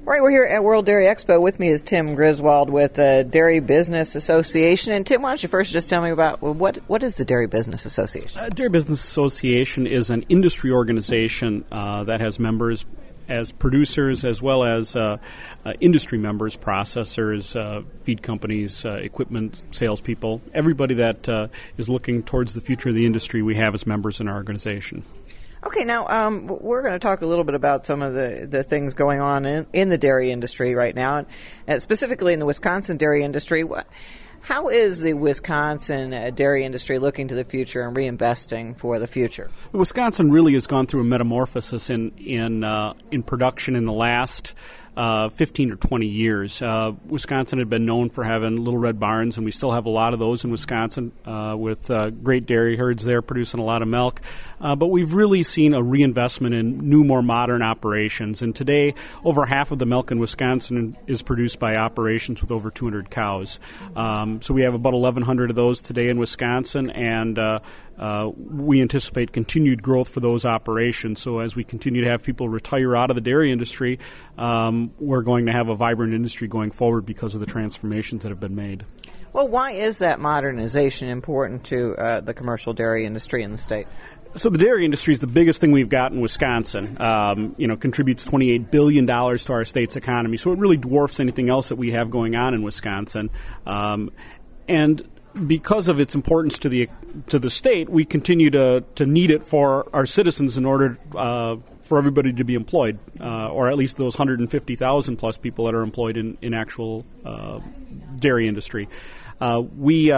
Right, we're here at World Dairy Expo. With me is Tim Griswold with the Dairy Business Association. And Tim, why don't you first just tell me about what is the Dairy Business Association? Dairy Business Association is an industry organization that has members as producers as well as industry members, processors, feed companies, equipment salespeople. Everybody that is looking towards the future of the industry we have as members in our organization. Okay, now we're going to talk a little bit about some of the things going on in the dairy industry right now, and specifically in the Wisconsin dairy industry. How is the Wisconsin dairy industry looking to the future and reinvesting for the future? Wisconsin really has gone through a metamorphosis in production in the last 15 or 20 years. Wisconsin had been known for having little red barns, and we still have a lot of those in Wisconsin with great dairy herds there producing a lot of milk. But we've really seen a reinvestment in new, more modern operations. And today, over half of the milk in Wisconsin is produced by operations with over 200 cows. So we have about 1,100 of those today in Wisconsin, and we anticipate continued growth for those operations. So as we continue to have people retire out of the dairy industry, we're going to have a vibrant industry going forward because of the transformations that have been made. Well, why is that modernization important to the commercial dairy industry in the state? So the dairy industry is the biggest thing we've got in Wisconsin. Contributes $28 billion to our state's economy. So it really dwarfs anything else that we have going on in Wisconsin. And because of its importance to the state, we continue to need it for our citizens in order for everybody to be employed, or at least those 150,000 plus people that are employed in actual dairy industry. We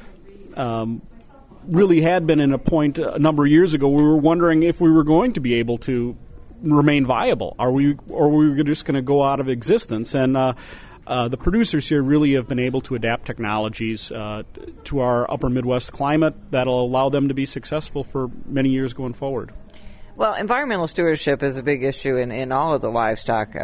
really had been in a point a number of years ago where we were wondering if we were going to be able to remain viable. Or were we just going to go out of existence? And the producers here really have been able to adapt technologies to our upper Midwest climate that'll allow them to be successful for many years going forward. Well, environmental stewardship is a big issue in all of the livestock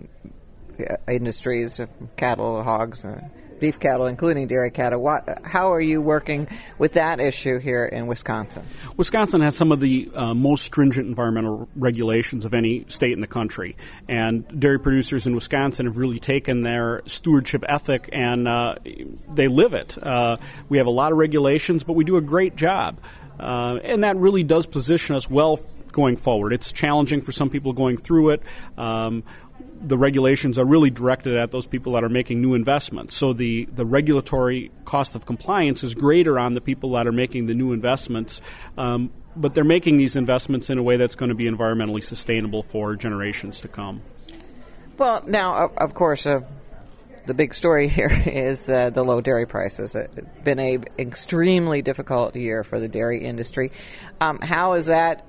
industries, cattle, hogs, beef cattle, including dairy cattle. How are you working with that issue here in Wisconsin? Wisconsin has some of the most stringent environmental regulations of any state in the country, and dairy producers in Wisconsin have really taken their stewardship ethic and they live it. We have a lot of regulations, but we do a great job, and that really does position us well going forward. It's challenging for some people going through it. The regulations are really directed at those people that are making new investments. So the regulatory cost of compliance is greater on the people that are making the new investments, but they're making these investments in a way that's going to be environmentally sustainable for generations to come. Well, now, of course, the big story here is the low dairy prices. It's been an extremely difficult year for the dairy industry. How is that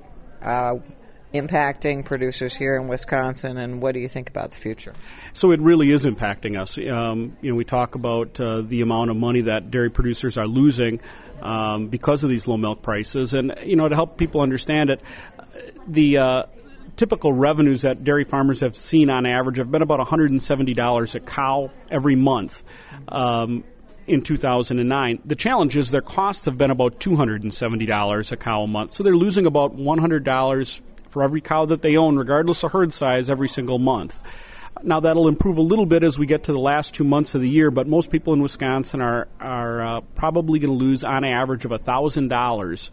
impacting producers here in Wisconsin, and what do you think about the future? So it really is impacting us. We talk about the amount of money that dairy producers are losing because of these low milk prices, and to help people understand it, the typical revenues that dairy farmers have seen on average have been about $170 a cow every month. In 2009. The challenge is their costs have been about $270 a cow a month. So they're losing about $100 for every cow that they own, regardless of herd size, every single month. Now, that'll improve a little bit as we get to the last 2 months of the year, but most people in Wisconsin are probably going to lose on average of $1,000.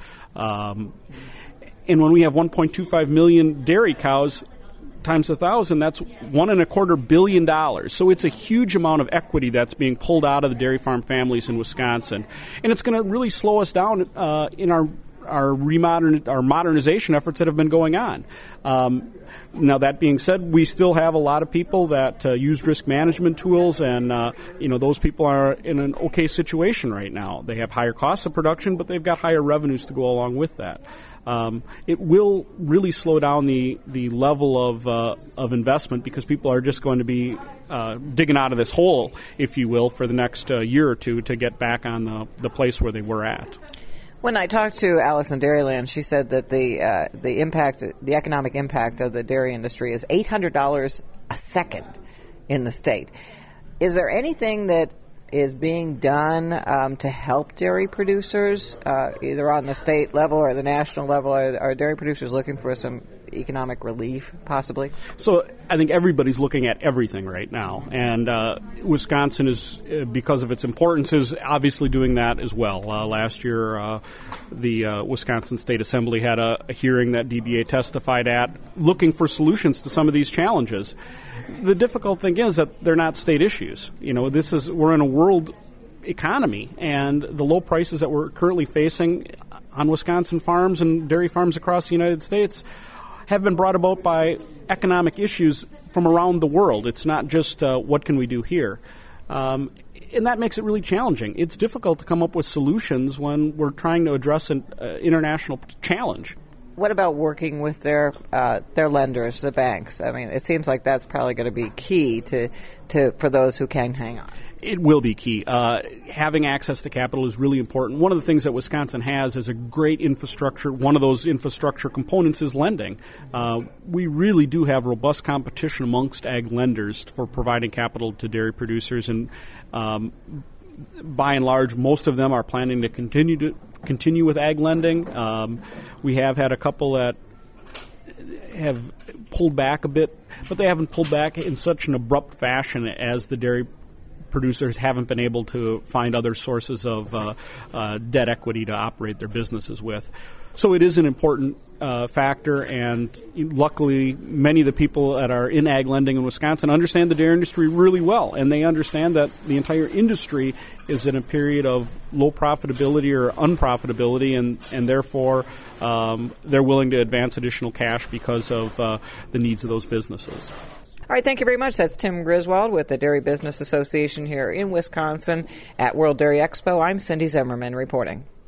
And when we have 1.25 million dairy cows, times 1,000, that's $1.25 billion. So it's a huge amount of equity that's being pulled out of the dairy farm families in Wisconsin, and it's going to really slow us down in our modernization efforts that have been going on. Now, that being said, we still have a lot of people that use risk management tools, and those people are in an okay situation right now. They have higher costs of production, but they've got higher revenues to go along with that. It will really slow down the level of investment because people are just going to be digging out of this hole, if you will, for the next year or two to get back on the place where they were at. When I talked to Allison Dairyland, she said that the economic impact of the dairy industry is $800 a second in the state. Is there anything that is being done to help dairy producers, either on the state level or the national level? Are dairy producers looking for some economic relief, possibly? So I think everybody's looking at everything right now, and Wisconsin is, because of its importance, is obviously doing that as well. Last year, the Wisconsin State Assembly had a hearing that DBA testified at, looking for solutions to some of these challenges. The difficult thing is that they're not state issues. We're in a world economy, and the low prices that we're currently facing on Wisconsin farms and dairy farms across the United States have been brought about by economic issues from around the world. It's not just what can we do here. And that makes it really challenging. It's difficult to come up with solutions when we're trying to address an international challenge. What about working with their lenders, the banks? I mean, it seems like that's probably going to be key for those who can hang on. It will be key. Having access to capital is really important. One of the things that Wisconsin has is a great infrastructure. One of those infrastructure components is lending. We really do have robust competition amongst ag lenders for providing capital to dairy producers, and by and large, most of them are planning to continue with ag lending. We have had a couple that have pulled back a bit, but they haven't pulled back in such an abrupt fashion as the dairy producers haven't been able to find other sources of debt equity to operate their businesses with. So it is an important factor, and luckily many of the people that are in ag lending in Wisconsin understand the dairy industry really well, and they understand that the entire industry is in a period of low profitability or unprofitability, and therefore they're willing to advance additional cash because of the needs of those businesses. All right, thank you very much. That's Tim Griswold with the Dairy Business Association here in Wisconsin at World Dairy Expo. I'm Cindy Zimmerman reporting.